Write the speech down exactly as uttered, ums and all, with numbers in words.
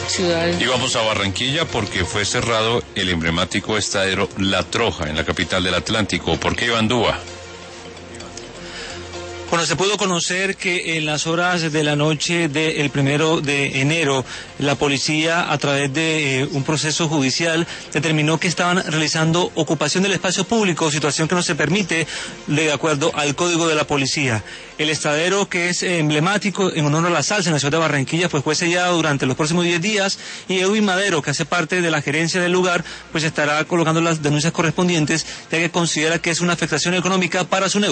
ciudades. Y vamos a Barranquilla porque fue cerrado el emblemático estadero La Troja en la capital del Atlántico. ¿Por qué, Iván Dúa? Bueno, se pudo conocer que en las horas de la noche del primero de enero, la policía, a través de eh, un proceso judicial, determinó que estaban realizando ocupación del espacio público, situación que no se permite de acuerdo al código de la policía. El estadero, que es emblemático en honor a la salsa en la ciudad de Barranquilla, pues fue sellado durante los próximos diez días, y Edwin Madero, que hace parte de la gerencia del lugar, pues estará colocando las denuncias correspondientes, ya que considera que es una afectación económica para su negocio.